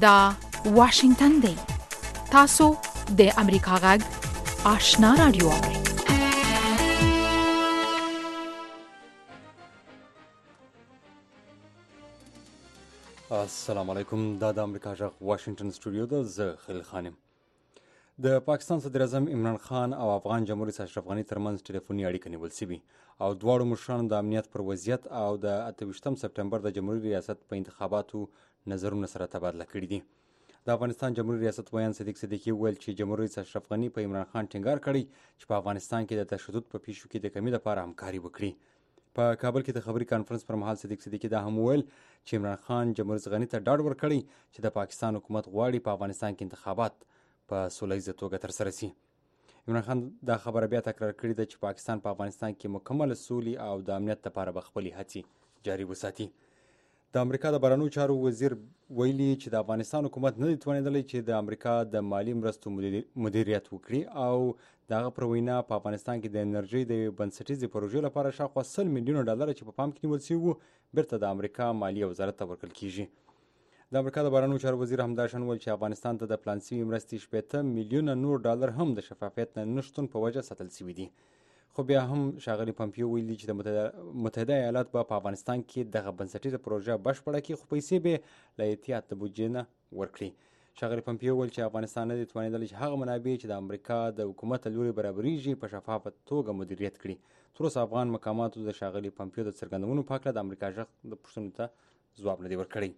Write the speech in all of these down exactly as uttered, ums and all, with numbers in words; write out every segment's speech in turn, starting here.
دا واشنگتن دی. تاسو د امریکا غږ آشنا رادیو اورئ. السلام علیکم. دا د امریکا غږ واشنگتن سټوډیو ده. زه خلیل خان یم. د پاکستان صدر اعظم عمران خان او افغان جمهور رئیس اشرف غني ترمنځ ټلیفوني اړیکه نیول شوې او دواړو مشرانو د امنیت پر وضعیت او د اته ویشتم سپټمبر د جمهوریت ریاست په انتخاباتو نظرونه سره تبادله کړي دي. د افغانستان جمهوریت ریاست ویان صدیق صدیقي وویل چې جمهور رئیس اشرف غني په عمران خان ټینګار کړی چې په افغانستان کې د تشدد په پیښو کې د کمی لپاره همکاري وکړي. په کابل کې د خبري کانفرنس پر مهال صدیق صدیقي دا هم وویل چې عمران خان جمهور رئیس غني ته ډاډ ورکړی چې د پاکستان حکومت غواړي په افغانستان کې انتخابات په سوله ییزه توګه ترسره شي. عمران خان دا خبره بیا تکرار کړې ده چې پاکستان په پاکستان کې مکمل سولې او د امنیت لپاره به خپلې هڅې جاري وساتي. د امریکا د بهرنیو چارو وزیر ویلي چې د افغانستان حکومت نه دی توانېدلی چې د امریکا د مالي مرستو مدیریت وکړي او د هغه پر وینا په افغانستان کې د انرژۍ د یوې بنسټیزې پروژې لپاره شاوخوا سل میلیونه ډالره چې په پام کې نیول شوي وو بیرته د امریکا مالیې وزارت ته ورکړل کیږي. د امریکا د بهرنیو چارو وزیر همداشان وویل چې افغانستان ته د پلان شوي مرستې شپېته میلیونه نور ډالر هم د شفافیت نه نشتون په وجه ساتل شوي دي. خو بیا هم ښاغلي پمپیو ویلي چې د متحده ایالات به په افغانستان کې دغه بنسټیزه پروژه بشپړه کړي خو پیسې به له احتیاط د بودجې نه ورکړي. ښاغلي پمپیو ویل چې افغانستان نه دی توانېدلی چې هغه منابع چې د امریکا د حکومت له لوري برابریږي په شفافه توګه مدیریت کړي. تر اوسه افغان مقاماتو د ښاغلي پمپیو د څرګندونو په هکله د امریکا غږ د پوښتنو ته ځواب نه دی ورکړی.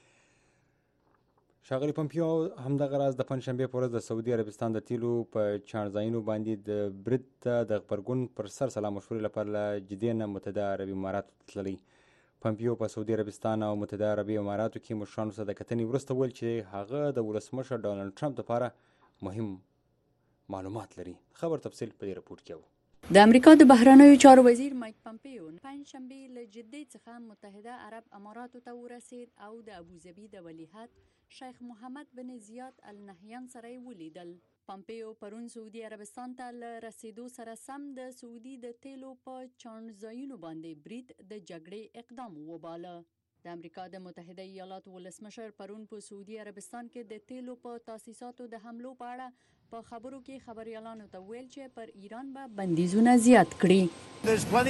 ښاغلي پمپیو همدغه راز د پنجشنبې په ورځ د سعودي عربستان د تیلو په چاڼځایونو باندې د برید ته د غبرګون پر سر سلا مشورې لپاره له جدې نه متحده عربي اماراتو تللی. پمپیو په سعودي عربستان او متحده عربي اماراتو کې مشرانو سره د کتنې وروسته وویل چې هغه د ولسمشر ډانلډ ټرمپ لپاره مهم معلومات لري. خبر تفصیل په دې رپورټ کې و. د امریکا د بهرنیو چارو وزیر مایک پمپیو پنجشنبې له جدې څخه متحده عرب اماراتو ته ورسید او د ابوظبي د ولیعهد شیخ محمد بن زیاد النهیان سره یې ولیدل. پمپیو پرون سعودي عربستان ته له رسیدو سره سم د سعودي د تیلو په چاڼځایونو باندې برید د جګړې اقدام وباله. د امریکا د متحده ایالاتو ولسمشر پرون په سعودي عربستان کې د تیلو په تاسیساتو د حملو په اړه په خبرو کې خبريالانو ته ویل چې پر ایران به بندیزونه زیات کړي.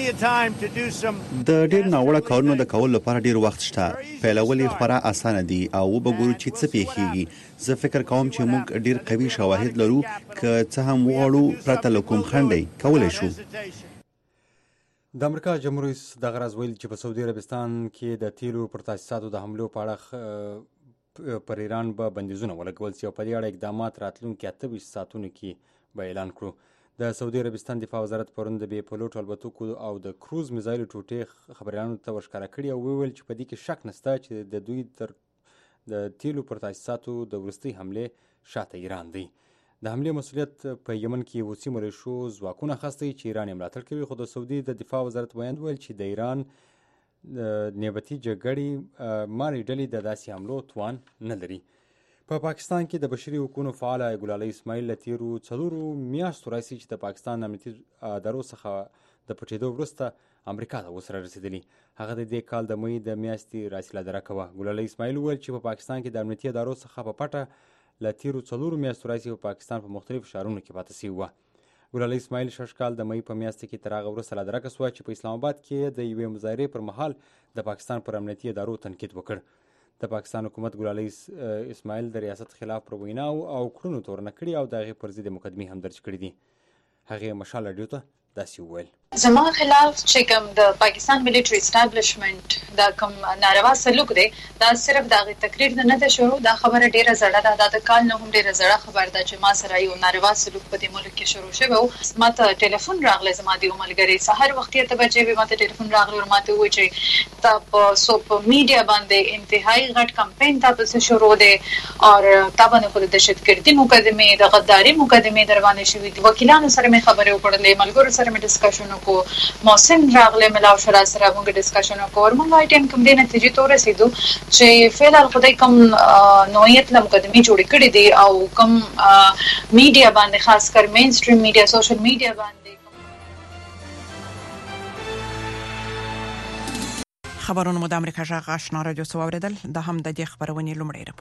د ډېر ناوړه کارونو د کولو لپاره ډېر وخت شته. پیلول یې خورا اسانه دي او وبګورو چې څه پیښیږي. زه فکر کوم چې موږ ډېر قوي شواهد لرو که څه هم وغواړو پرته له کوم خنډي کولای شو. د امریکا جمهور رئیس دغه راز ویل چې په سعودي عربستان کې د تیلو پر تاسیساتو د حملو په اړه پر ایران به بندیزونه ولګول شي او په دې اړه اقدامات راتلونکي اته ویشت ساعتونو کې به اعلان کړو. د سعودي عربستان دفاع وزارت پرون د بې پلوټ الوتکو او د کروز میزایلو ټوټې خبریالانو ته ورښکاره کړي او وویل چې په دې کې شک نشته چې د دوی تر د تیلو پر تاسیساتو د وروستۍ حملې شاته ایران دی. د حملې مسؤلیت په یمن کې وسیع ملیشو ځواکونه اخیستی چې ایران یې ملاتړ کوي خو د سعودي د دفاع وزارت ویاند ویل چې د ایران نیابتي جګړې مارې ډلې د داسې حملو توان نه لري. په پا پاکستان کې د بشري حقوقو فعال ګلالۍ اسماعیل له تیرو څلورو میاشتو راهیسې چې د پاکستان امنیتي ادارو څخه د پټېدو وروسته امریکا ته اوس رارسېدلي. هغه د دې کال د مۍ د میاشتې راسله درکه وه. ګلالۍ اسماعیل وویل چې په پاکستان کې د امنیتي ادارو څخه په پټه له تیرو څلورو میاشتو راهیسې په پاکستان په مختلفو ښارونو کې پاتې شوې وه. ګلالۍ اسماعیل شش کال د مۍ په میاشت کې تر هغه وروسته لا درکه شوه چې په اسلام آباد کې د یوې مظاهرې پر مهال د پاکستان پر امنیتي ادارو تنقید وکړ. د پاکستان حکومت ګلالۍ اسماعیل د ریاست خلاف پر ویناو او کړنو تورنه کړي او د هغې پر ضد مقدمې هم درج کړي دي. هغې مشال راډیو ته داسې وویل: زما خلاف چې کوم د پاکستان ملټري اسټابلیشمنت دا کوم ناروا سلوک دی دا صرف د هغې تقریر نه ده شروع. دا خبره ډېره زړه ده. دا د کال نه هم ډېره زړه خبر ده چې ما سره یو ناروا سلوک په دې ملک کې شروع شوی و. ما ته ټلیفون راغلی زما د یو ملګري سهار وختي اته بجې وې ما ته ټلیفون راغلی او ما ته وویل چې تا په سوپ میډیا باندې انتهایی غټ کمپین تا پسې شروع دی او تا باندې خو د دهشتګردي مقدمې د غداري مقدمې در باندې شوي دي. وکیلانو سره مې خبرې وکړلې، ملګرو سره مې ډسکشن کو محسن راغله ملاو شرا سره موږ ډسکشن وکړ. موږ وايي ټیم کوم دې نتیجې ته ورسېدو چې فعلا خدای کوم نوعیت له مقدمې جوړې کړې دي او کوم میډیا باندې خاص کر مین سټریم میډیا سوشل میډیا باندې. خبرونه مو د امریکا غږ آشنا رادیو څخه اوریدل. د هم د دې خبرونې لومړی رپورټ.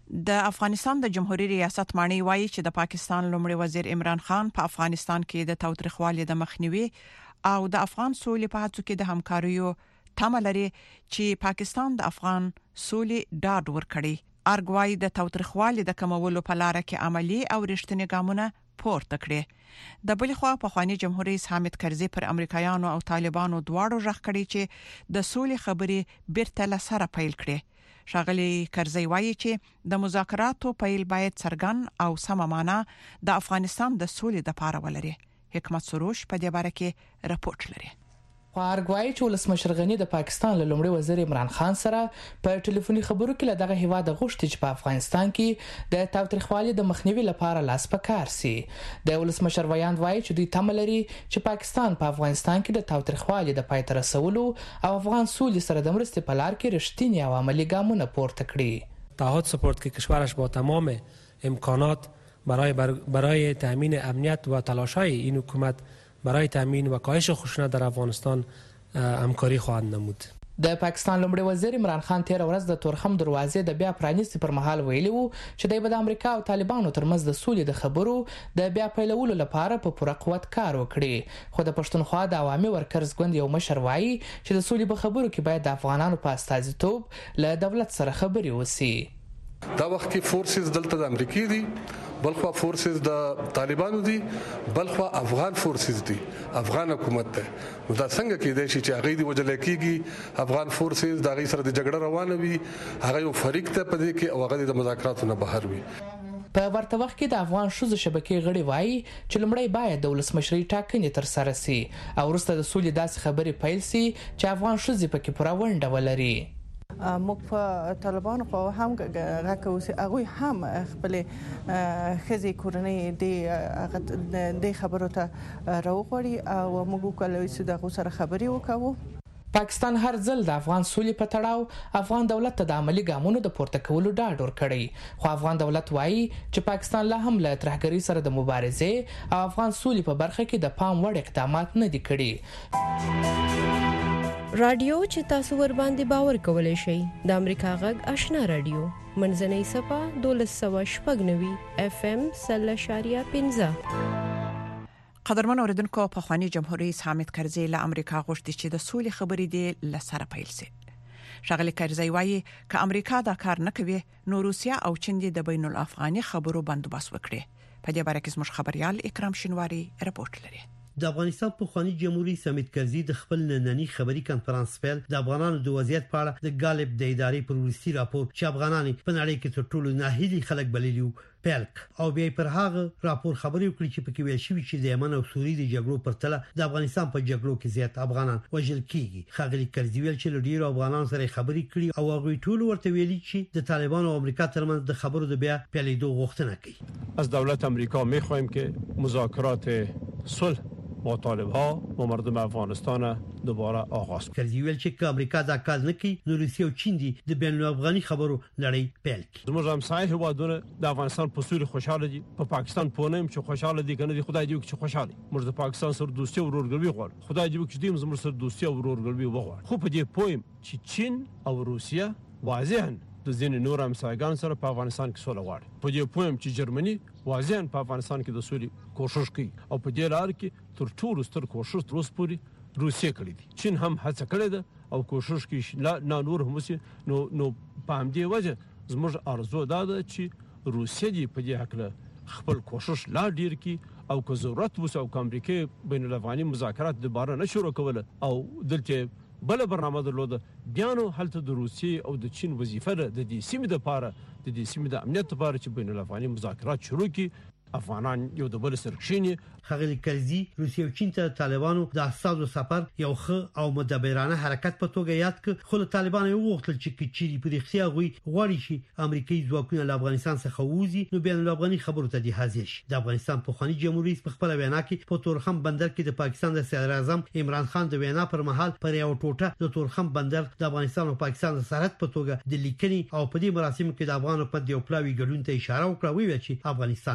د افغانستان د جمهوریت ریاست مانی وایي چې د پاکستان لومړي وزیر عمران خان په افغانستان کې د تاوتریخوالي د مخنیوي او د افغان سولې په هڅو کې د همکاریو تمه لري چې پاکستان د افغان سولې ډاډ ورکړي. ارګوای د تاوتریخوالي د کمولو په لار کې عملی او رښتینی ګامونه پورته کړي. د بل خوا په خواني جمهوریت رئیس حامد کرزي پر امریکایانو او طالبانو دواړو ژغ کړي چې د سولې خبرې بیرته لسره پیل کړي. ښاغلي کرزي وایي چې د مذاکراتو پیل باید څرګند او سم معنا د افغانستان د سولې لپاره ولري. حکمت سروش په دې باره کې راپورټ لري. پارګوای چې ولسمشر غنی د پاکستان له لومړي وزیر عمران خان سره په ټلیفوني خبرو کې له دغه هیواد غوښتي چې په افغانستان کې د تاوتریخوالي د مخنیوي لپاره لاس پکار سي. د ولسمشر ویاند وایي چې دوی تمه لري چې پاکستان په افغانستان کې د تاوتریخوالي د پای ته رسولو او افغان سولې سره د مرستې په لار کې رښتینی او عملی ګامونه پورته کړي. تعهد سپورت که کشورش با تمام امکانات برای بر... برای تامین امنیت و تلاش‌های این حکومت برای تامین و کاهش خشونت در افغانستان همکاری خواهد نمود. د پاکستان لومړي وزیر عمران خان تیر ورځ د تورخم دروازې د بیا پرانیستي پر مهال ویلي وو چې د امریکا او طالبانو ترمنځ د سولې د خبرو د بیا پیلولو لپاره په پوره قوت کار وکړي. خو د پښتونخوا د عوامي ورکرز ګوند یو مشر وایي چې د سولې په خبرو کې باید د افغانانو په استازیتوب له دولت سره خبرې وسی. دا وخت کې فورسز دلته د امریکای دي، بلخوا فورسز د طالبانو دي، بلخوا افغان فورسز دي، افغان حکومت ده. نو دا څنګه کېدای شي چې هغه دی وجل کېږي افغان فورسز د هغه سره د جګړه روانه وي، هغه یو فریق ته پدې کې او هغه د مذاکراتو نه بهر وي. په ورته وخت کې د افغان شوزو شبکې غړي وایي چې لومړی باید د ولسمشرۍ ټاکنې تر سره سي او وروسته د سولې داسې خبرې پیل سي چې افغان شوزې پکې پوره ونډه ولري. موږ په طالبانو خو هم غاکه اوسې هغه هم خپل خزي کورنۍ د د خبرو ته راوغړي او موږ کولای شو د سره خبري وکړو. پاکستان هر ځل د افغان سولې په تړاو افغان دولت ته د عملی ګامونو د پورته کولو ډاډ ورکړي. خو افغان دولت وایي چې پاکستان لا هم له ترهګرۍ سره د مبارزې او افغان سولې په برخه کې د پام وړ اقدامات نه دي کړي. رادیو چې تاسو ور باندې باور کولای شئ د امریکا غږ آشنا رادیو منځنۍ صفه دولس سوه شپږ نوي اف ام سل اشاریه پنځه. قدرمن اوریدونکو په خواني جمهوریت رئیس حامد کرزي له امریکا غوښتي چې د سولې خبرې دې لسره پیل سي. ښاغلي کرزي وایي ک امریکا دا کار نه کوي نو روسیا او چین د بین الافغاني خبرو بندوبست وکړي. په دې باره کې زموږ خبريال اکرام شینواری رپورټ لري. د افغانستان په خواني جمهوریت حامد کرزي د خپل نننی خبري کانفرنس پیل د افغانانو د وضعیت په اړه د غالب د ادارې پر ورسي راپور چې افغانان په نړۍ کې تر ټولو ناهیلي خلک بللیو پیلک او بیا پر هغه راپور خبري وکړي چې پکې ویل شوی چې د یمن او سوریې د جګړو پر تله د افغانستان په جګړو کې زیات افغانان وژل کیږي. خاغلی کرزي ویل چې ډیرو افغانانو سره خبري کړي او هغه ټول ورته ویلي چې د طالبانو او امریکا ترمنځ د خبرو د بیا پیلېدو غوښتنه کوي. از دولت امریکا می‌خواهیم که مذاکرات صلح با طالب‌ها و مردم افغانستان دوباره آغاز کنه. کرزي ویل چې امریکا دا کار نه کوي نو روسیه او چین دي د بین الافغاني خبرو لړۍ پیل کړي. زموږ همسایه هیوادونه د افغانستان په سولې خوشاله دي، په پاکستان پونم چې خوشاله دي کنه دي خدای دې چې خوشاله. موږ د پاکستان سره دوستي او ورورګلوي غواړو، خدای دې چې دې زموږ سره دوستي او ورورګلوي وغواړو. خو په دې پویم چې چین او روسیه واضحاً د ځینې نور همسایګان سره په افغانستان کې سوله غواړي. په دې پویم چې جرمني واضحاً په افغانستان کې د سولې کوشش کوي او په دې لار کې تر ټولو ستر کوشش تر اوسه پورې روسیه کړی دي. چین هم هڅه کړې ده او کوشش کوي لا نور هم نو نو په همدې وجه زموږ ارزو دا ده چې روسیه دې په دې حق خپل کوشش لا ډیر کی او که ضرورت وسه او امریکا بین الافغاني مذاکرات دوباره نه شروع کوله او دلته بل برنامه درلوده بیانو حالت د روسیې او د چین وظیفه ده د دې سیمې لپاره د دې سیمې د امنیت لپاره چې بین الافغاني مذاکرات شروع کی افغانان یو د بل سره کښینی. خغلی کرزي روسیه او چین ته طالبانو د اساسو سفر یو ښه او مدبرانه حرکت په توګه یاد ک خو طالبان یو وختل چې کچيري په اختیار غوي غواړي شي امریکایي ځواکونه له افغانستان څخه ووزي نو بین الافغاني خبرو ته دی حاضر شي. د افغانستان په خواني جمهوریت په خپل وینا کې په تورخم بندر کې د پاکستان د صدر اعظم عمران خان د وینا پر مهال پر یو ټوټه د تورخم بندر د افغانستان او پاکستان د سرحد په توګه د لیکنې او په دې مراسمو کې د افغانو په دیو پلاوی ګډون ته اشاره وکړه ویل چې افغانستان آزاد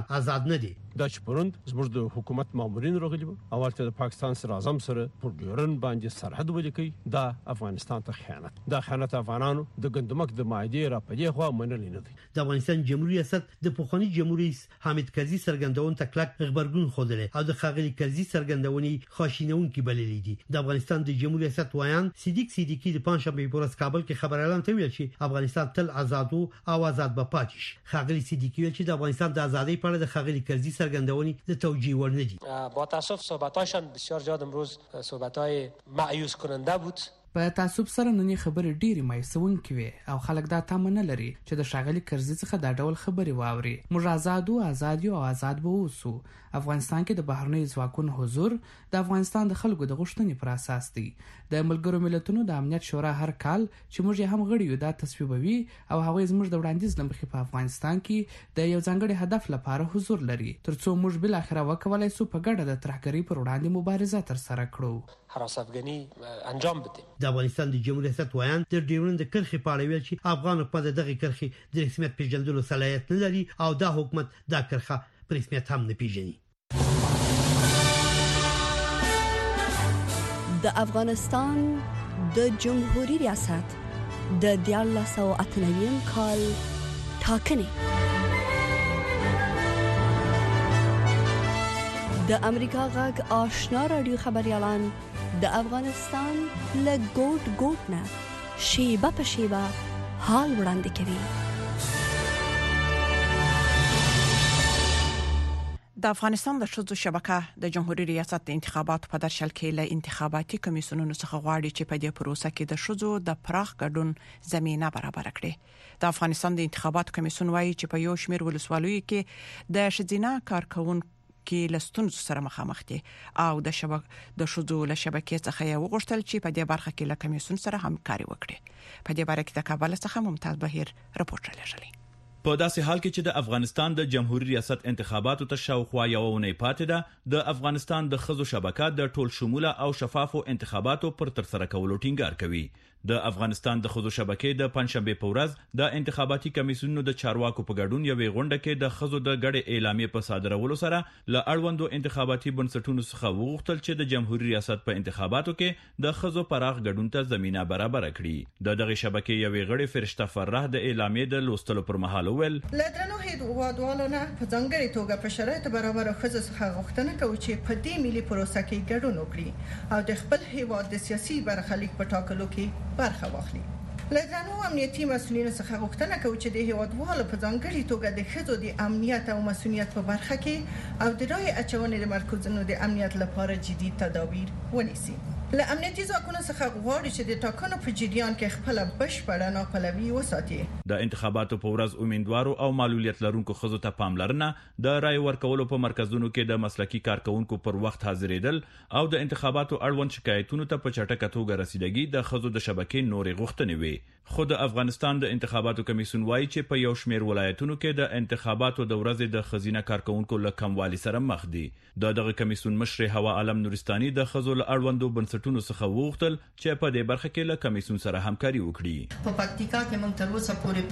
نه دي. دا چې پروند زموږ د حکومت مامورین راغلي وو او ورته د پاکستان سره اعظم سره پر ډیورن باندې سرحد ولیکي دا افغانستان ته خیانت دا خیانت افغانانو د ګندمک د معاهده را پدې خو منل نه دي. د افغانستان جمهوریت ریاست د پخوانی جمهوریت رئیس حامد کرزي سرګندون تکلک خبرګون خوده او د خاغلی کرزي سرګندونی خاشینون کې بللې دي. د افغانستان د جمهوریت ریاست وایان صدیق صدیقی د پنځشنبه په ورځ کابل کې خبر اعلان کړی چې افغانستان تل آزاد او آزاد به پاتې شي. خاغلی صدیقی ویل چې د افغانستان د ازادۍ په اړه د خاغلی کرزي سرګندونی د توجیه ور نه دي. با تاسف صحبتاشان بسیار زیاد امروز صحبتای مایوس کننده بود. په تعصب سره نن خبرې ډېری مایوسونکې وي او خلک دا تمه نه لري چې د شاغلي کرزي څخه دا ډول خبرې واوري. موږ آزاد او آزاد یو آزاد به اوسو. افغانستان کې د بهرنۍ ځواکونو حضور د افغانستان د خلکو د غوښتنې پر اساس دی. د ملګرو ملتونو د امنیت شورا هر کال چې موږ هم غړي یو دا تصویبوي او هغه زموږ د وړاندیز لمخې په افغانستان کې د یو ځانګړي هدف لپاره حضور لري ترڅو موږ بل اخره وکولای سو په ګډه د ترهګرۍ پر وړاندې مبارزه تر سره کړو. حراس افغاني انجام بدیم. د افغانستان د جمهوریت ریاست وایان د ډیورن د کرخي په اړه ویل چې افغان حکومت دغه کرخي د رسمیت پیژندلو صلاحیت نه لري او دا حکومت دا کرخه په رسمیت هم نه پیژني. د افغانستان د جمهوریت ریاست د دیارلس سوه اته نوي کال ټاکنې د امریکا غږ آشنا رادیو خبريالان د افغانستان له ګوټ ګوټ نه شیبه په شیبه حال وړاندې کوي. د افغانستان د ښځو شبکه د جمهوریت ریاست د انتخاباتو په درشل کې له انتخاباتي کمیسیونونو څخه غواړي چې په دې پروسه کې د ښځو د پراخ ګډون زمينه برابر کړي. د افغانستان د انتخاباتو کمیسیون وایي چې په یو شمېر ولسوالیو کې د ښځینه کارکونکو کې لستونزو سره مخامخ دي او د شبک د ښځو له شبکې څخه یو غوښتل چې په دې برخه کې له کمیسیون سره همکاري وکړي. په دې باره کې د کابل څخه ممتاز بهیر رپورټ راغلی. په داسې حال کې چې د افغانستان د جمهوریت ریاست انتخاباتو ته شاوخوا یو ونې پاتې ده، د افغانستان د ښځو شبکه د ټول شموله او شفافو انتخاباتو پر ترسره کولو ټینګار کوي. د افغانستان د ښځو شبکې د پنځشنبه په ورځ د انتخاباتي کمیسیونونو د چارواکو په ګډون یوې غونډه کې د ښځو د ګډې اعلامیې په صادرولو سره له اړوندو انتخاباتي بنسټونو څخه وغوښتل چې د جمهوریت ریاست په انتخاباتو کې د ښځو پراخ ګډون ته زمينه برابر کړي. د دغه شبکې یوې غړي فرشته فرح د اعلامیې د لوستلو پر مهال وویل: لدرنو هیوادوالو نه په ځانګړي توګه په شرایطو برابر ښځو څخه غوښتنه کوي چې په دې ملي پروسه کې ګډون وکړي او د خپل هیواد د سیاسي برخلیک په ټاکلو کې برخه واخلي. لدرنو امنیتي مسؤلینو څخه غوښتنه کوي چې د هیوادوالو په ځانګړي توګه د ښځو د امنیت او مسؤلیت په برخه کې او د رای اچونې د مرکزونو د امنیت لپاره جدي تدابیر ونیسي. له امنیتي ځواکونو څخه غواړي چې د ټاکنو په جریان کې خپل بشپړه ناپلوي وساتي. د انتخاباتو په ورځ امیدوارو او معلولیت لرونکو ښځو ته پاملرنه، د رای ورکولو په مرکزونو کې د مسلکي کارکونکو پر وخت حاضرېدل او د انتخاباتو اړوند شکایتونو ته په چټکه توګه رسیدګي د ښځو د شبکې نورې غوښتنې وي. خو د افغانستان د انتخاباتو کمیسیون وایي چې په یو شمېر ولایتونو کې د انتخاباتو د ورځې د ښځینه کارکونکو له کموالي سره مخ دي. د دغه کمیسیون مشر هوا عالم نورستاني د ښځو له اړوندو بنسټونو څخه وغوښتل چې په دې برخه کې له کمیسیون سره همکاري وکړي. په پکتیکا کې موږ تر اوسه پورې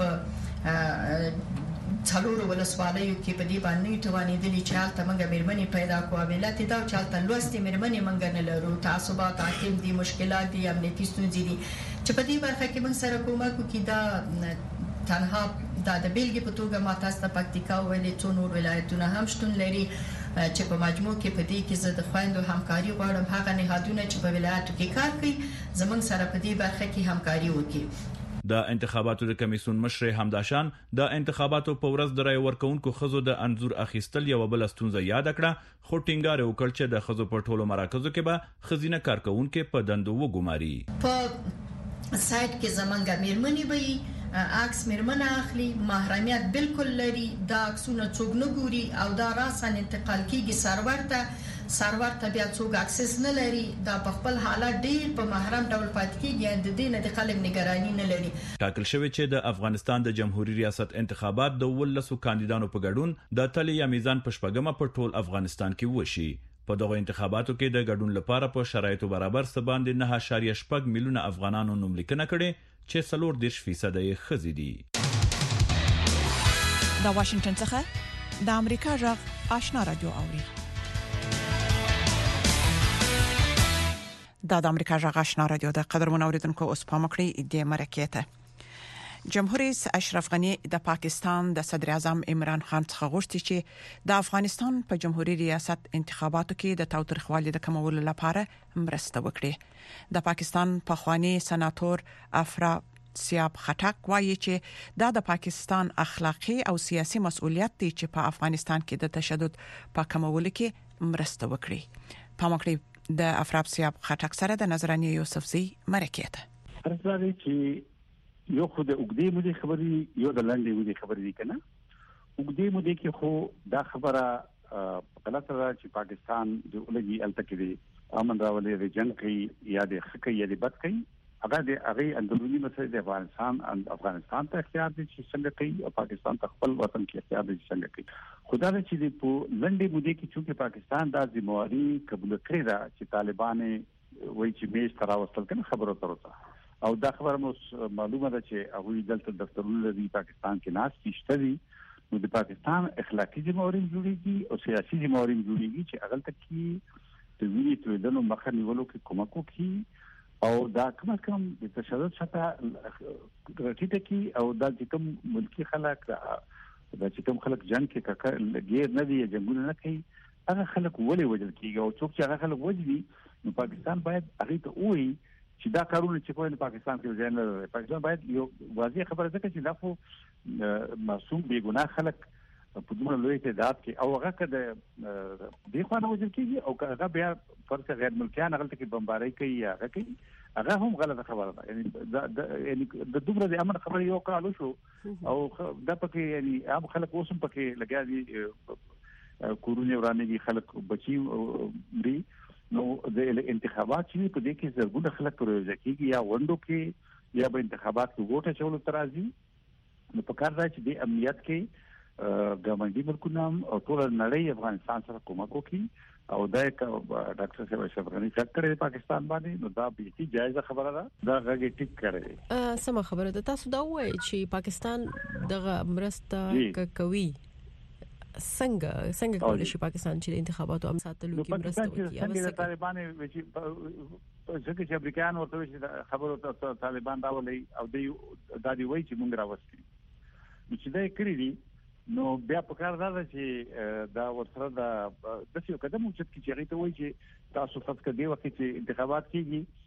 په څلورو ولسوالیو کې په دې باندې توانېدلې چې حالت موږ مېرمنې پیدا کوو. ویلات دا چې حالت لوستې مېرمنې موږ نه لرو. تعصبات حاکم دي، مشکلات دي، امنیتي ستونزې دي چې په دې برخه کې موږ سره کومک وکړي. دا تنها دا د بیلګې په توګه ما تاسو ته پکتیکا ویلې څو نور ولایتونه هم شتون لري چې په مجموع کې په دې کې زه د خويندو همکاري غواړم. هغه نهادونه چې په ولایتو کې کار کوي زموږ سره په دې برخه کې همکاري وکړي. د انتخاباتو د کمیسیون مشر حمداشان د انتخاباتو په ورځ د رای ورکونکو ښځو د انزور اخیستل یو بل ستونزه یاد کړه، خو ټینګار وکړ چې د ښځو په ټولو مراکزو کې به ښځینه کارکونکو په دندو وګماري. په سایت کې زمونږ مېرمنې به عکس مېرمنه اخلي، محرمیت بالکل لري، دا عکسونه څوک نه ګوري او دا راسن انتقال کیږي سرور ته. سرور ته بیا څوک اکسس نه لري. دا په خپل حالت ډیر په محرم ډول پاتې کیږي. د دې نه د خلک نگرانی نه لري. ټاکل شوی چې د افغانستان د جمهوریت ریاست انتخابات د ولسو کاندیدانو په ګډون د تلې یا میزان په شپږمه په ټول افغانستان کې وشي. په دغه انتخاباتو کې د ګډون لپاره په شرایطو برابر سباند نه اشاریه شپږ میلیونه افغانانو نوملیکنه کړي چې څلور دېرش فیصد یې ښځې دي. د واشنگټن څخه د امریکا غږ آشنا رادیو اوري د امریکا جغ آشنا رادیو د قدرمن اوریدونکو اوس په مکړی د مرکیته جمهوریت رئیس اشرف غنی د پاکستان د صدر اعظم عمران خان څخه غوښتي چې د افغانستان په جمهوریت ریاست انتخاباتو کې د تاوتریخوالي د کمولو لپاره مرسته وکړي د پاکستان پخوانی سناتور افرا سیاب خټک وایي چې دا د پاکستان اخلاقی او سیاسي مسؤلیت دی چې په افغانستان کې د تشدد په کمولو کې مرسته وکړي په مکړی د افرا سیاب خټک سره د نظرانه یوسفزی مرکیته ارزاري چې یو خو د وګړي مودي خبري یو د لاندې مودي خبري دي کنه وګړي مودي کې خو دا خبره غلطه ده چې پاکستان د ولګي التکدي امن راولي د جنگ کې یا د خکې یا د بد کې هغه د هغه اندرونی مسله د افغانستان افغانستان ته اختیار دي چې څنګه کوي او پاکستان ته خپل وطن کې اختیار دي چې څنګه کوي خدای چې په لنډي مودي کې چې پاکستان د ذمہواری قبول کړی دا چې طالبان وایي چې میش تراوستل کنه خبرو ترته او دا خبره مو معلومه ده چې هغه دلته دفترونه د پاکستان کې ناس تشته دي نو د پاکستان اخلاقی ذمہواری جوړیږي او سیاسي ذمہواری جوړیږي چې هغه تکي د ویلي تویدنو مخه نیولو کې کومک وکړي او دا کوم کوم د تشدد څخه راټیټه کی او دا چې کوم ملکی خلک دا چې کوم خلک جنگ کې کړه غیر نه دی جنگونه نه کوي هغه خلک ولې وجل کیږي او څوک چې هغه خلک وجدي نو پاکستان باید هغه ته وایي چې دا کارونه چې کوي په پاکستان کې ځای نه لري پاکستان باید یو واضح خبره ده چې دا خو معصوم بے ګناه خلک په دومره لوی تعداد کې او هغه کده د خوانه وجل کیږي او هغه بیا فرض غیر ملکیان هغه کې بمباري کوي یا هغه کوي هغه هم غلطه خبره ده یعنی یعنی د دومره د امن خبره یو کالو شو او دا پکې یعنی عام خلک اوسم پکې لګیا دي کورونه ورانه خلک بچي مري نو د انتخابات چې په دې کې زرګونه خلک پروژه کېږي یا وندو کې یا به انتخابات کې ووټ اچول ترازی نو په کار راځي چې د امنیت کې ګاونډي ملکونه او ټول نړۍ افغانستان سره کومک وکړي او دا ډاکټر صاحب اشرف غنی څنګه کړی پاکستان باندې نو دا به هیڅ جایزه خبره ده دا غږی ټیک کړی سم خبره ده تاسو دا وایي چې پاکستان دغه مرسته کوي څنګه څنګه کولای شي پاکستان چې انتخاباتو هم ساتلو کې مرسته وکړي یا څنګه طالبان چې څنګه چې امریکایان ورته چې خبرو ته طالبان راولي او دوی د دې وایي چې موږ راوستي چې دا کړی دي نو بیا په کار دا چې دا ورسره دا د څه قدم چې چې ته وایي چې تاسو فقط کدی وخت چې انتخابات کیږي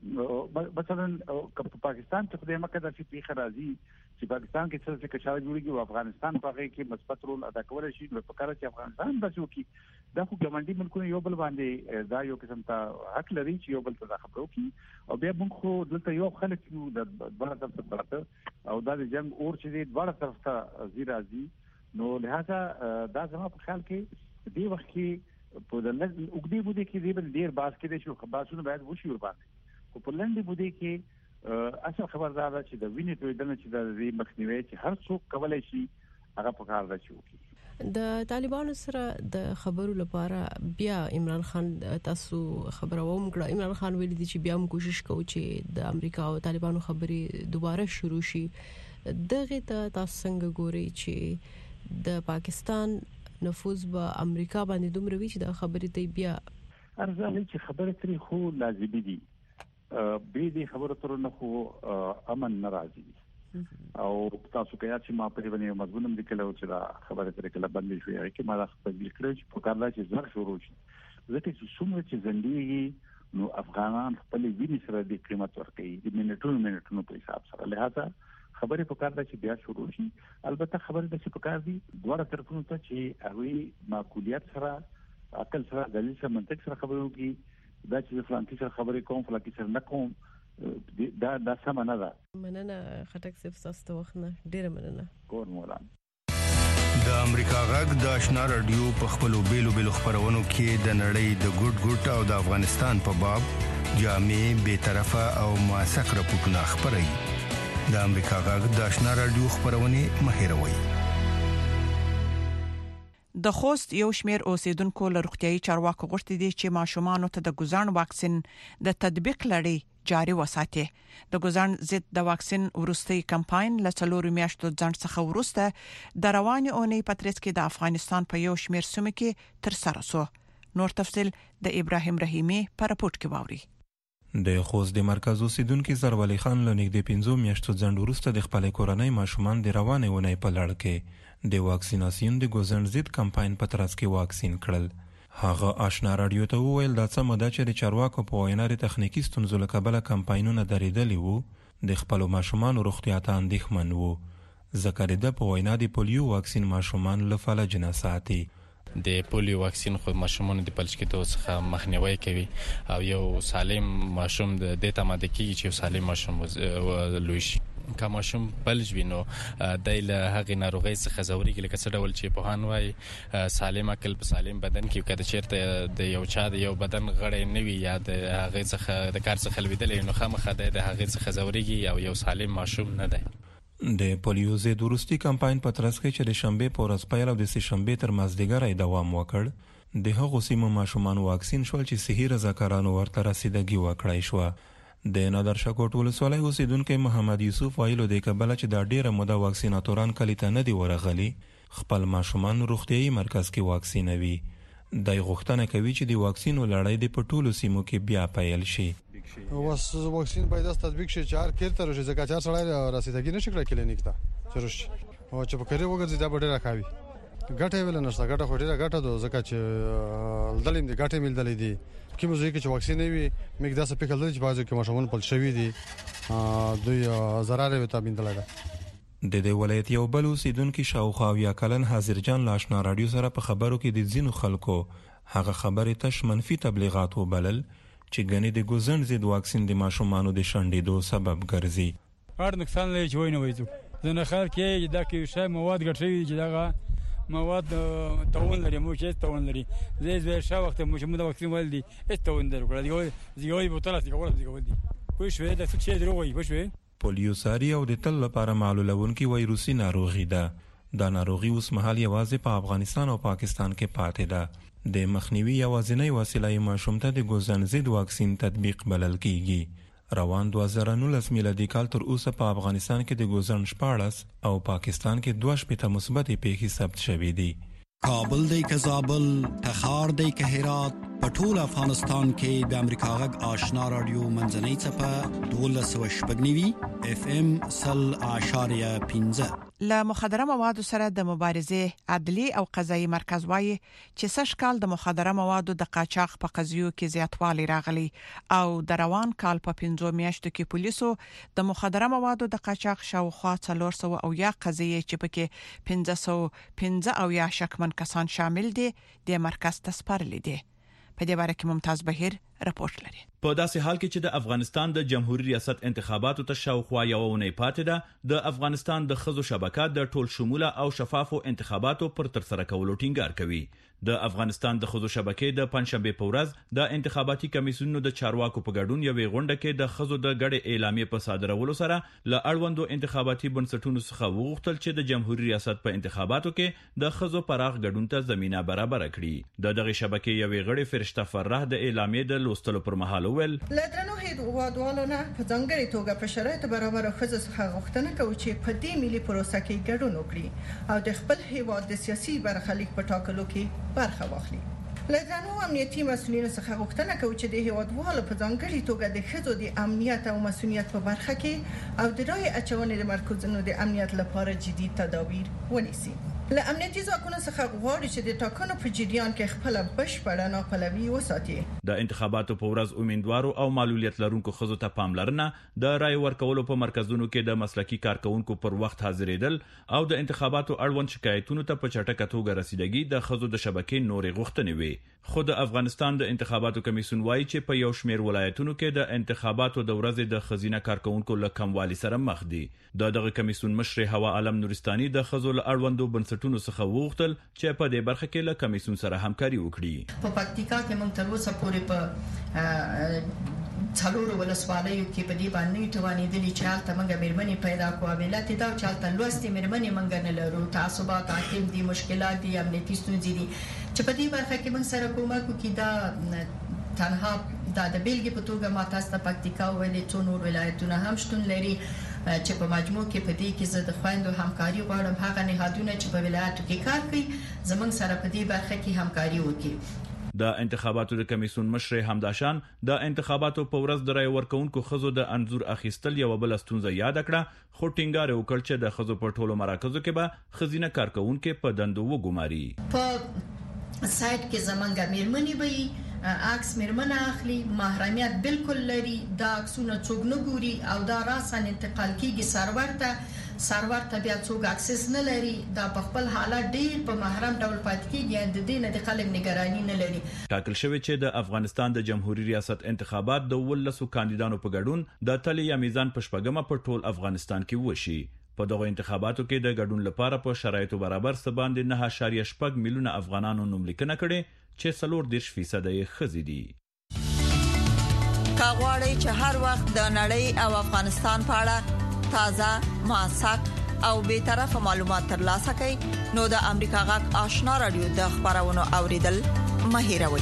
مثلا په پاکستان کې خدای مکه د فی خرازی چې پاکستان کې څه څه کشاله جوړیږي او افغانستان په هغه کې مثبت رول ادا کولای شي نو په کار چې افغانستان د څو کې د خو ګمنډي ملکونو یو بل باندې دا یو قسم ته حق لري چې یو بل ته خبرو کوي او بیا موږ خو دلته یو خلک یو د بل طرف ته او دا د جنگ اور چې د بل طرف ته زیرازي نو لہذا دا زما په خیال کې دی وخت کې په د وګړي بده کې دی ډیر باس کې شو خبرونه باید وشي ور باندې په لنډي بده کې اصل خبردار ده چې د وینې تویدنه چې د دې مخنیوي چې هر څوک کولای شي هغه په کار راځي وکړي د طالبانو سره د خبرو لپاره بیا عمران خان تاسو خبره ومکړه عمران خان ویل دي چې بیا موږ کوشش کوو چې د امریکا او طالبانو خبرې دوباره شروع شي دغه ته تاسو څنګه ګوري چې د پاکستان نفوذ به امریکا باندې دومره وی چې د خبرې ته بیا ارزانه چې خبره ترې خو لازمي دي به دې خبره تر نه خو امن ناراضي او تاسو کې چې ما په دې باندې مضمون لیکلو چې دا خبره ترې کله باندې شوې هغه کې ما دا خپل لیکل چې په کار راځي زړه شروع شي ځکه چې څومره چې زندګي نو افغانان خپل ویني سره د قیمت ورکړي د منټونو منټونو په حساب سره لہذا خبره په کار راځي بیا شروع شي البته خبره د څه په کار دي دوه طرفونو ته چې هغه معقولیت سره عقل سره دلیل سره منطق سره خبرو کوي دا چې فلانکی سره خبرې کوم فلانکی سره نه کوم دا دا سم نه ده مننه خټک صاحب تاسو وخت نه ډیره مننه کور مولانا د امریکا غږ د آشنا رادیو په خپلو بیلو بیلو خبرونو کې د نړۍ د ګډ ګډ او د افغانستان په باب جامع به طرفه او موثق راپورټونه خبري د امریکا غږ د آشنا رادیو خبرونه مهیروي د خوست یو شمیر اوسیدونکو له روغتيایي چارواکو غوښتي دي چې ماشومان ته د ګوزان واکسین د تطبیق لړۍ جاري وساتي. د ګوزن ضد د واکسین ورستي کمپاین له څلورو میاشتو ځنډ څخه وروسته د رواني اونۍ پترس کې د افغانستان په یو شمېر سیمو کې تر سره شو. نور تفصيل د ابراهیم رحیمی په راپورټ کې واوري. د خوست د مرکز اوسیدونکو زرولی خان له نږدې پنځو میاشتو ځنډ وروسته د خپل کورنۍ ماشومان د رواني اونۍ په لړ کې د واکسیناسیون د ګوزن ضد کمپاین په ترڅ کې واکسین کړل. هغه آشنا رادیو ته وویل دا څه مده چې د چارواکو په وینا د تخنیکی ستونزو له کبله کمپاینونه درېدلي وو، د خپل ماشومان روغتیا ته اندېښمن وو. ځکه د په وینا د پولیو واکسین ماشومان له فلج نه ساتي. د پولیو واکسین خو ماشومان د فلج کېدو څخه مخنیوي کوي او یو سالم ماشوم د دې تماده کې چې یو سالم ماشوم لوي شي. که ماشوم فلج وینو د له هغه ناروغي څخه زوريږي لکه څه ډول چې په هان وای سالم عقل په سالم بدن کې کده چیرته د یو چا د یو بدن غړی نوي یا د هغه څخه د کار څخه لویدل نو خامخا د هغه څخه زوريږي او یو سالم ماشوم نه دی. د پولیو ضد ورستي کمپاین په ترڅ کې چې د شنبه په ورځ پیل او د سه شنبه تر مازدیګر دوام وکړ، د هغو سیمو ماشومان واکسین شول چې صحي رضاکارانو ورته رسیدګي وکړای شو. د نادرشکوټ ولسوالۍ اوسیدونکو محمد یوسف ویلو د کبله چې دا ډیره موده واکسیناتوران کلی ته نه دی ورغلي، خپل ماشومان روغتيایي مرکز کې واکسینوي. د غوښتنه کوي چې د واکسین ولړۍ د پټولو سیمو کې بیا پیل شي. واس واکسین باید از تطبیق شي چې هر کېرته روزي ځکه چې سړی رسیدګي نشي کړی کلینیک ته چرش او چې په کړي وګرځي دا ډیره راکاوي. ګټه ویل نشته، ګټه خو ډیره ګټه ده ځکه چې دلیم دي ګټه مل دلې دي کوم ځای کې چې واکسین نه وي میګ داسې پکې دل چې بازو کې ماشومان پل شوی دي دوی ضرر وټامین دلګه. د دې ولایت یو بل اوسیدونکو شاوخوا یا کلن حاضر جان لاشنا رادیو سره په خبرو کې د زینو خلکو هغه خبره تش منفي تبلیغات وبلل چې غني د ګوزن ضد واکسین د ماشومانو د شنډېدو سبب ګرځي. هر نقصان لري چې ویني وایو ځنه خلک کې دا کې شای مواد ګټوي چې دا مواد تاون لري مو چې تاون لري زې زې شا وخت مو چې موږ واکسین ولدي استاون درکړه دی زیوي بوتل است کول دی کول دی پښې د څه چې دروي پښې پولیو ساری او د تل لپاره معلولونکو وایروسي ناروغي ده. دا ناروغي اوس مهال یوازې په افغانستان او پاکستان کې پاتې ده. د مخنیوي یوازینی وسیله ماشومته د ګوزن ضد واکسین تطبیق بلل کیږي. روان دوه زره نولس میلادي کال تر اوسه په افغانستان کې د ګوزن شپاړس او پاکستان کې دوه شپږ مثبت پیښې ثبت شوې دي. کابل دی که زابل، تخار دی که هرات، په ټول افغانستان کې د امریکا غږ آشنا رادیو منځنۍ څپه دولس سوه شپږ نوي اف ام سل اعشاریه پنځه. له مخدره موادو سره د مبارزې عدلي او قضایي مرکز وايي چې سږ کال د مخدره موادو د قاچاق په قضیو کې زیاتوالی راغلی او د روان کال په پنځو میاشتو کې پولیسو د مخدره موادو د قاچاق شاوخوا څلور سوه او یا قضیې چې پکې پنځه سوه پنځه او یا شکمن کسان شامل دي د مرکز ته سپارل دي. په دې باره کې ممتاز بهیر راپورټ لري. په داسې حال کې چې د افغانستان د جمهوریت ریاست انتخاباتو ته شاوخوا یو اونۍ پاتې ده، د افغانستان د خزو شبکه د ټول شموله او شفافو انتخاباتو پر تر سره کولو ټینګار کوي. د افغانستان د خزو شبکې د پنځشنبه په ورځ د انتخاباتي کمیسیونونو د چارواکو په ګډون یوې غونډه کې د خزو د ګډې اعلامیې په صادرولو سره ل اړوندو انتخاباتي بنسټونو څخه وغوښتل چې د جمهوریت ریاست په انتخاباتو کې د خزو پراخ ګډون ته زمينه برابر کړي. د دغه شبکې یوې غړي فرشته فرح د اعلامیې د لوستلو پر مهال وویل لدرنو هیوادوالو نه په ځانګړي توګه په شرایطو برابر خزو څخه غوښتنه کوي چې په دې ملي پروسه کې ګډون وکړي او د خپل هیواد د سیاسي برخلیک په ټاکلو کې برخه واخلي. لدرنو امنیتي مسؤلینو څخه غوښتنه کوي چې د هیوادوالو په ځانګړي توګه د خزو د امنیت او مسؤلیت په برخه کې او د رای اچونې د مرکزونو د امنیت لپاره جدي تدابیر ونیسي. له امنیتي ځواکونو څخه غواړي چې د ټاکنو په جریان کې خپل بشپړه ناپلوي وساتي. د انتخاباتو په ورځ امیدوارو او معلولیت لرونکو خزو ته پاملرنه، د رای ورکولو په مرکزونو کې د مسلکي کارکونکو پر وخت حاضرېدل او د انتخاباتو اړوند شکایتونو ته په چټکه توګه رسیدګي د خزو د شبکې نورې غوښتنې وي. خو د افغانستان د انتخاباتو کمیسیون وایي چې په یو شمېر ولایتونو کې د انتخاباتو د ورځې د خزینه کارکونکو له کموالي سره مخ دي. د دغه کمیسیون مشر هوا عالم نورستاني د خزو له اړوندو بنسټونو څخه وغوښتل چې په دې برخه کې له کمیسیون سره همکاري وکړي. په پکتیکا کې موږ تر اوسه پورې په څلورو ولسوالیو کې په دې باندې توانېدلې چې حالت موږ مېرمنې پیدا کوو ویلات دا چې حالت لوستې مېرمنې موږ نه لرو. تعصبات حاکم دي، مشکلات دي، امنیتي ستونزې دي چې په دې برخه کې موږ سره کومک وکړي. دا تنها دا د بیلګې په توګه ما تاسو ته پکتیکا ویلې څو نور ولایتونه هم شتون لري چې په مجموع کې په دې کې زه د خويندو همکاري غواړم هغه نهادونه چې په ولایتو کې کار کوي زمونږ سره په دې برخه کې همکاري وکړي. د انتخاباتو د کمیسیون مشر حمداشان د انتخاباتو په ورځ د رای ورکونکو خزو د انزور اخیستل یو بل ستونزه یاد کړه خو ټینګار وکړ چې د خزو په ټولو مراکزو کې به خزینه کارکونکو په دندو وګماري. په سایت کې زمونږ میرمنې به عکس میرمنه اخلي محرمیت بالکل لري دا عکسونه څوک نه ګوري او دا راسن انتقال کیږي سرور ته سرور ته بیا څوک اکسس نه لري دا په خپل حالت ډیر په محرم ډول پات کیږي د دې نه د خلک نگرانی نه لري. ټاکل شوی چې د افغانستان د جمهوریت ریاست انتخابات د ولسو کاندیدانو په ګډون د تلې یا میزان پښپګمه په ټول افغانستان کې وشي. په دغه انتخاباتو کې د ګډون لپاره په شرایطو برابر سباند نه اشاریه شپږ میلیونه افغانانو نوم لیکنه کړي چې څلور دیرش فیصد یې خزي دي. کاغوري چې هر وخت د نړۍ او افغانستان په اړه تازه موثق او به طرفه معلومات ترلاسه کړئ نو د امریکا غږ آشنا رادیو د خبرونو اوریدل مهیروي.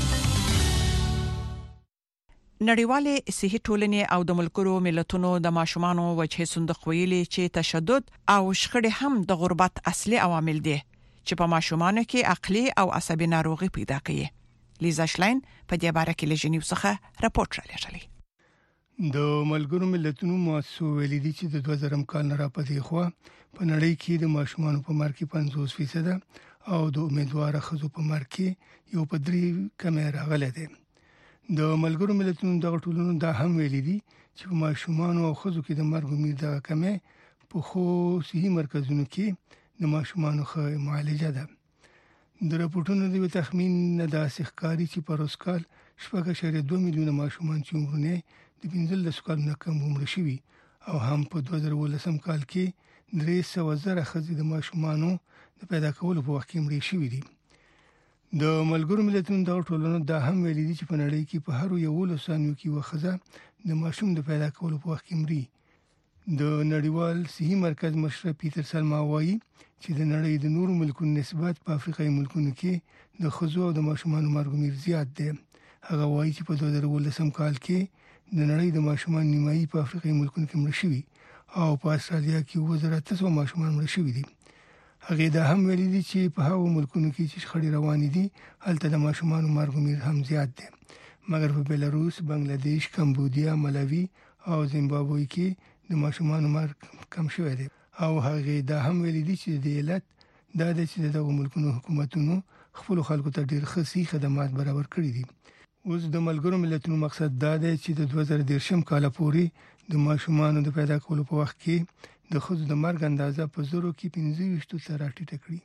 نړیوالې صحي ټولنې او د ملګرو ملتونو د ماشومانو وجه صندوق ویلي چې تشدد او شخړې هم د غربت اصلي عوامل دي چې په ماشومانو کې عقلي او عصبي ناروغي پیدا کوي. لیزا شلاین په دې باره کې له جنیو څخه راپورټ را لېږلی. د ملګرو ملتونو مؤسسو ویلي دي چې د دوه زره کال نه راپدې خو په نړۍ کې د ماشومانو په مار کې پنځوس فیصد او د امیدوار خزو په مار کې یو په درې کمه راغله ده. د ملګرو ملتونو د ټولنو دا هم ویلي دي چې په ماشومانو او خزو کې د مرګ امید د کمه په خو صحي مرکزونو کې د ماشومانو خه معالجه ده. د راپورټونو د تخمین د اسخکاری چې په روسکال شپږ اشاریه دوه میلیونه ماشومان چې عمرونه د پنځلس کالونو کم عمر شوي او هم په دوه زره ولسم کال کې درې سوه زره خزي د ماشومانو د پیدا کولو په وخت کې مړ شوي دي. د ملګرو ملتونو د ټولنو دا هم ویلي دي چې په نړۍ کې په هر یو ولسانیو کې وخزه د ماشوم د پیدا کولو په وخت کې مړي. د نړیوال صحي مرکز مشر پیټر سلما وایي چې د نړۍ د نورو ملکونو نسبت په افریقایي ملکونو کې د خزو او د ماشومانو مرګ میر زیات دی. هغه وایي چې په دوه زره ولسم کال کې د نړۍ د ماشومان نیمایي په افریقایي ملکونو کې مړ شوي او په استرالیا کې اووه زره اته سوه ماشومان مړ شوي دي. هغه دا هم ویلي دي چې په هغو ملکونو کې چې شخړې روانې دي هلته د ماشومانو مرګ میر هم زیات دی. مګر په بلاروس، بنگلاديش، کمبودیا، ملاوي او زیمبابوې کې د ماشومانو مرګ کم شوی دی. او هغه دا هم ویلي دي چې د علت دا د چې دغه ملکونو حکومتونو خپل خلکو ته ډیر خصي خدمات برابر کړی دي. اوس د ملګرو ملتونو مقصد دا دی چې د دوه زره دیرشم کال پورې د ماشومانو د پیدا کولو په وخت کې د خزو د مرګ اندازه په زرو کې پنځه ویشت تر راټیټه کړي.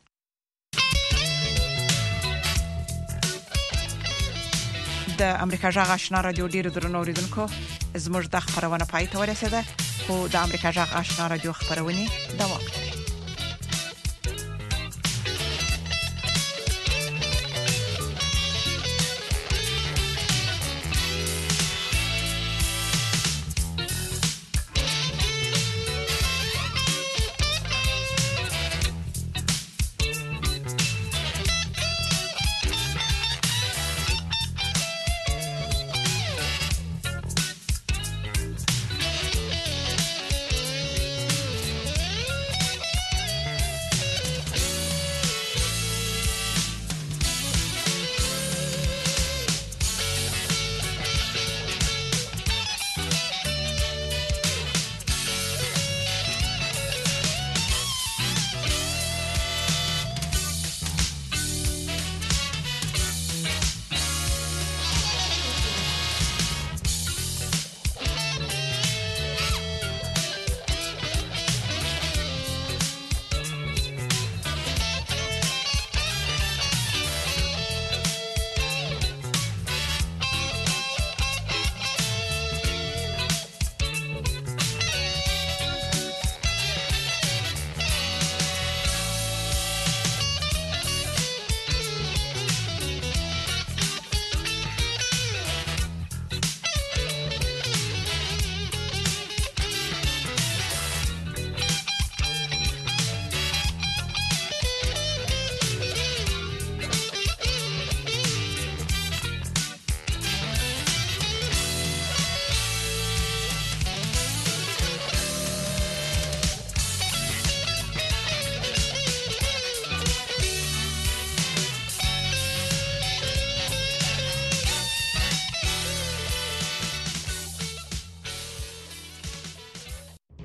د امریکا جغ آشنا رادیو ډیرو درنو اوریدونکو زموږ د خبرونه پای ته ورسیده خو د امریکا جغ آشنا رادیو خبرونه دوام لري.